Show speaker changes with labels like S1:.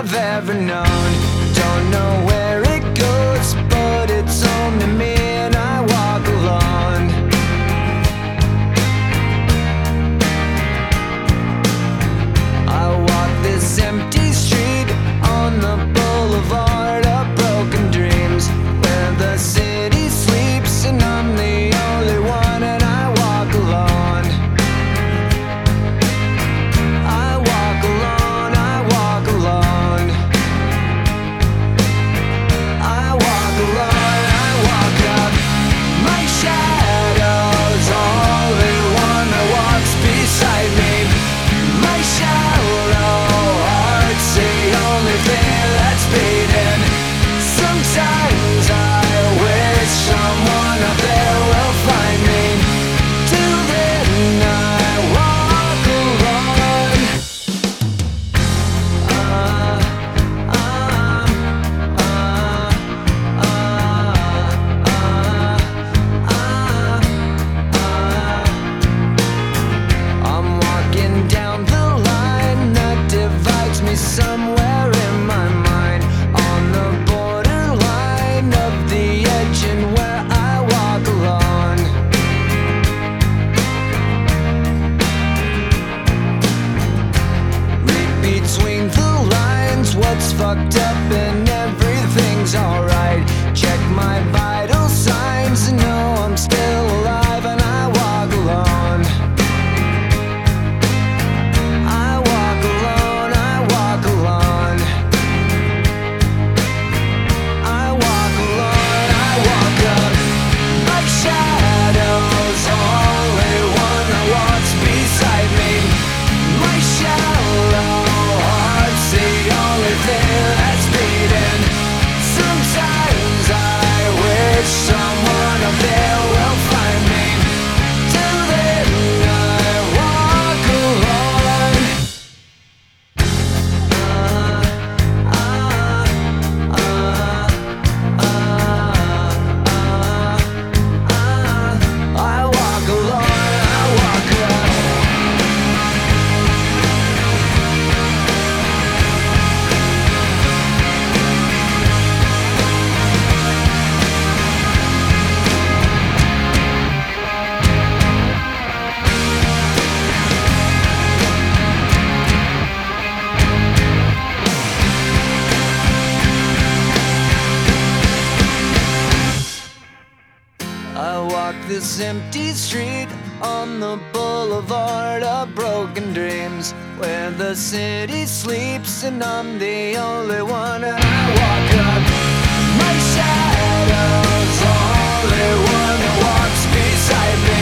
S1: I've ever known. Don't know where it goes, but it's home to me, and I walk alone. I walk this empty street on the boulevard of broken dreams, where the city sleeps and I'm the only one, and I walk alone. I walk alone, I walk alone. I walk alone, I walk up. My shadow's only one that walks beside me. My shallow heart's the only thing that's beating. Sometimes I wish someone up there will find me. Till then I walk alone. I'm walking down the line that divides me somewhere in my mind, on the borderline of the edge and where I walk alone. Read between the lines what's fucked up and everything's alright. Check my vital signs and know I'm still alive, and I walk alone. I walk alone, I walk alone. I walk alone, I walk up. My shadow's only one that walks beside me. My shallow heart's the only thing that's beating. Sometimes I wish someone up there will find me. Till then I walk alone. I walk alone, I walk up. I walk this empty street on the boulevard of broken dreams, where the city sleeps and I'm the only one, and I walk up. My shadow's only one that walks beside me.